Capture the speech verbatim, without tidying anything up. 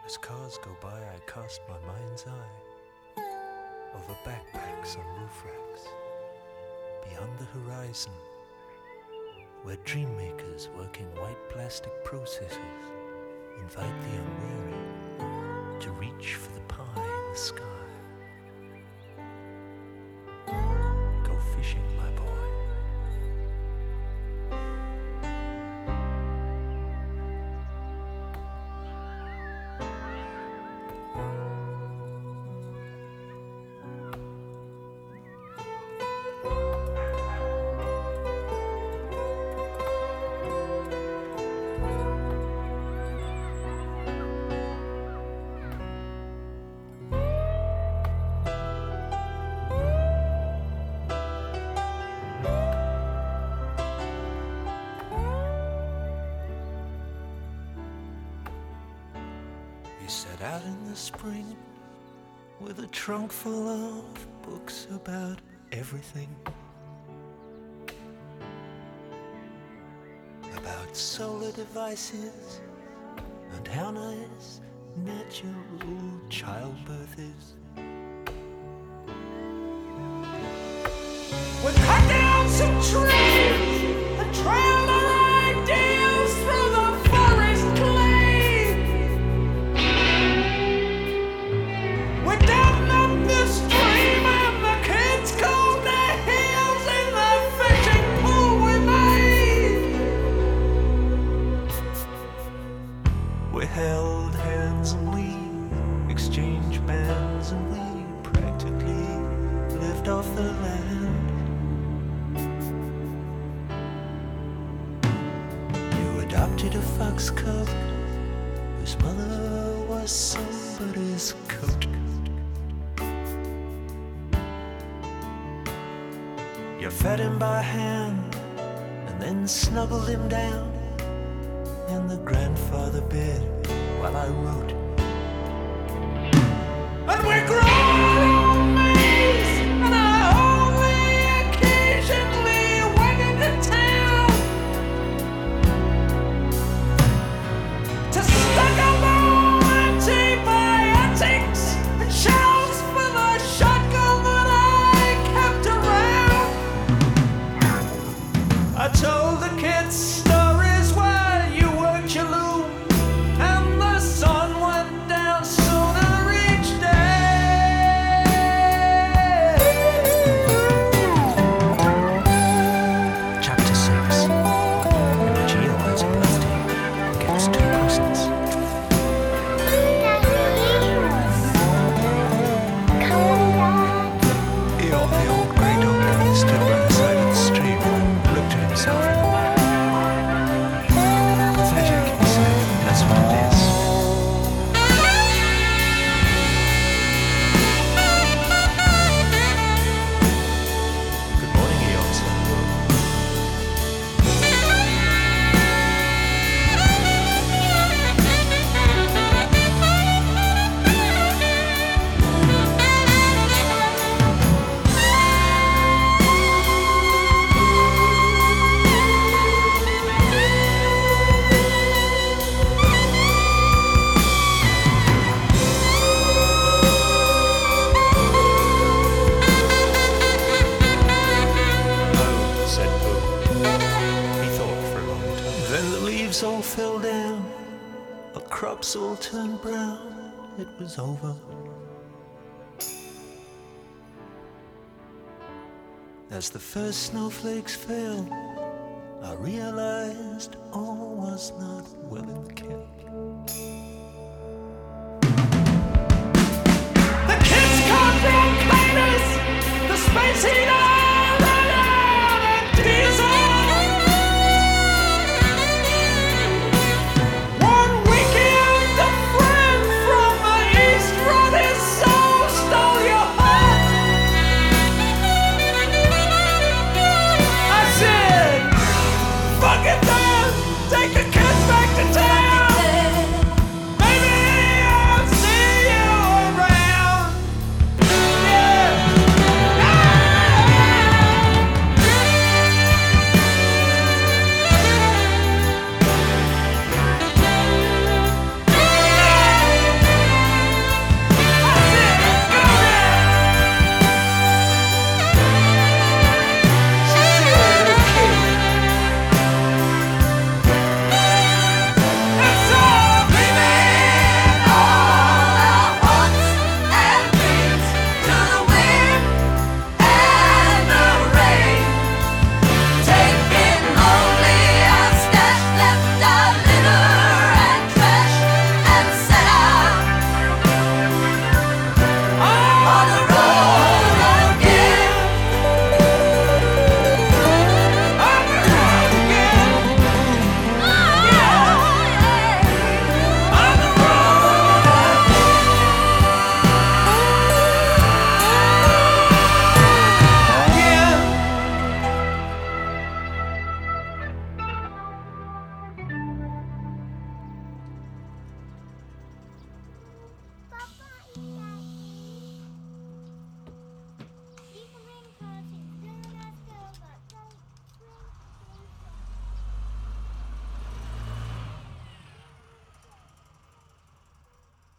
As cars go by, I cast my mind's eye over backpacks on roof racks, beyond the horizon, where dream makers working white plastic processors invite the unwary to reach for the pie in the sky. Go fishing, my boy. He set out in the spring with a trunk full of books about everything. About solar devices and how nice natural childbirth is. We cut down some trees and trailed our ideals through the forest clay. We dammed up the stream and the kids combed their heels in the fishing pool we made. We held hands and we exchanged bands and we practically lived off the land. Adopted a fox cub whose mother was somebody's coat. You fed him by hand and then snuggled him down in the grandfather bed while I wrote. And we grew on maze, and I only occasionally went into town to stock up on antibiotics and shells for the shotgun that I kept around. I told the kids stories while you worked your loom, and the sun went down sooner each day. Chapter six. In which Eo has a birthday, gets two presents. Eo, the old grey dog, stood by the side of the stream and looked at himself in the mirror. Pathetic, he said, that's what it is. Good morning, Eo, said Will. No, said Pooh. He thought for a long time. Then the leaves all fell down, the crops all turned brown. It was over. As the first snowflakes fell, I realized all was not well in the camp. The kids caught bronchitis, the space heat